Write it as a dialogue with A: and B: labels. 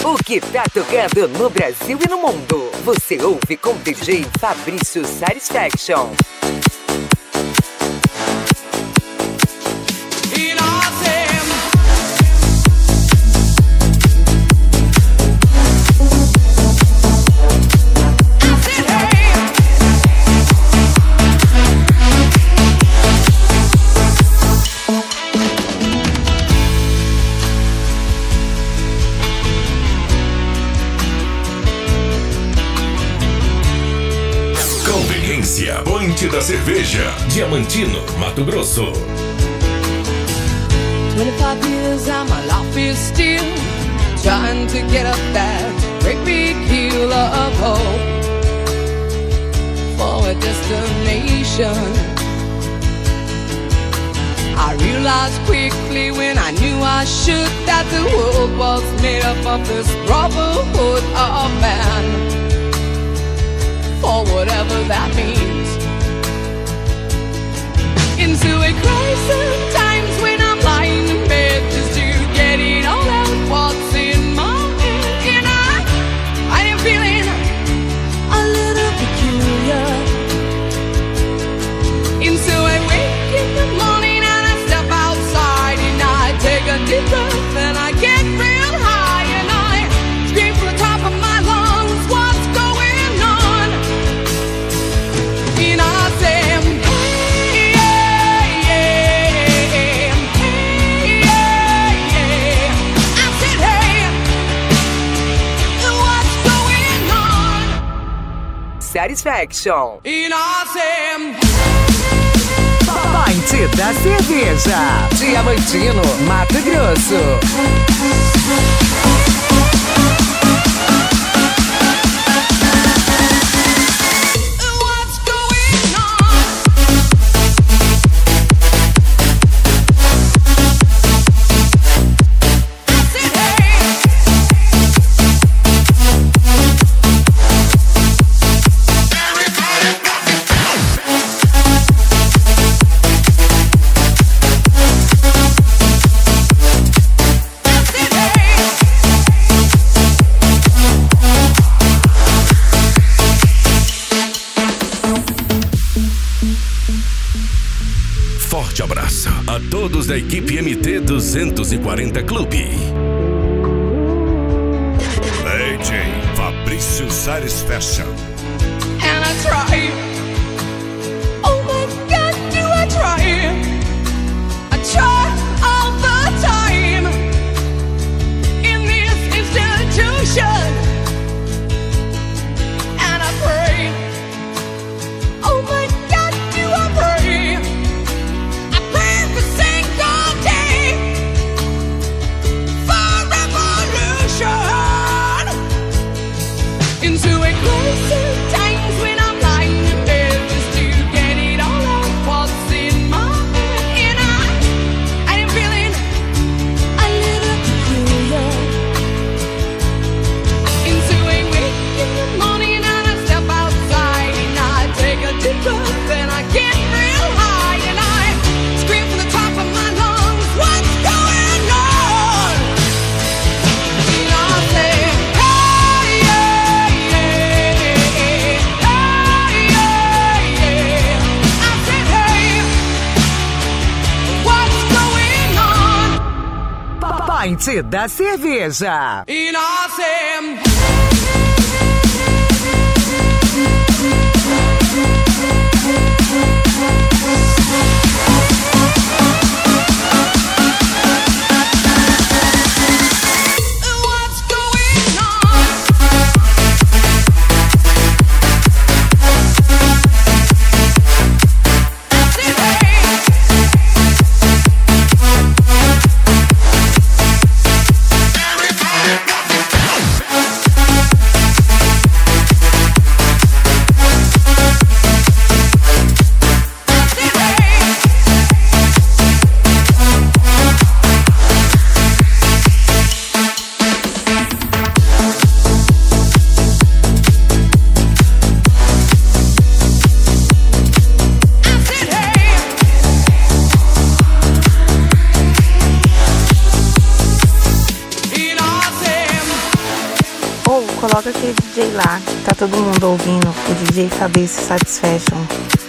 A: O que tá tocando no Brasil e no mundo, você ouve com DJ Fabrício Satisfaction.
B: Ponte da Cerveja, Diamantino, Mato Grosso.
C: 25 years and my life is still trying to get up that great big hill of hope for a destination. I realized quickly when I knew I should that the world was made up of this brotherhood of man, for whatever that means. Into a crisis, times when I'm lying in bed just to get it all out what's in my head. And I am feeling a little peculiar. And so I wake in the morning and I step outside and I take a deep breath and I get real high and I scream from the top of my lungs, what's going on? And I say,
A: Satisfaction.
C: E nós
A: Ponte da Cerveja, Diamantino, Mato Grosso.
B: Forte abraço a todos da equipe MT 240 Clube. DJ Fabrício Satisfaction.
C: And I try. Oh my God, do I try? I try all the time in this institution. And I pray. Oh my God, do I pray? I pray every single day for revolution. Into a crisis, times when I'm lying in bed just to get it all out what's in my head. And I am feeling a little peculiar. Into a wake in the morning and I step outside and I take a deep breath and I get real high and I scream from the top of my lungs, what's going on? And I say, hey, yeah, yeah, hey, yeah, yeah. I said, hey, what's going on?
A: Ponte da Cerveja.
C: And I say, what's going on? I said, hey.
D: coloca aquele DJ lá, que tá todo mundo ouvindo, o DJ Fabrício Satisfaction.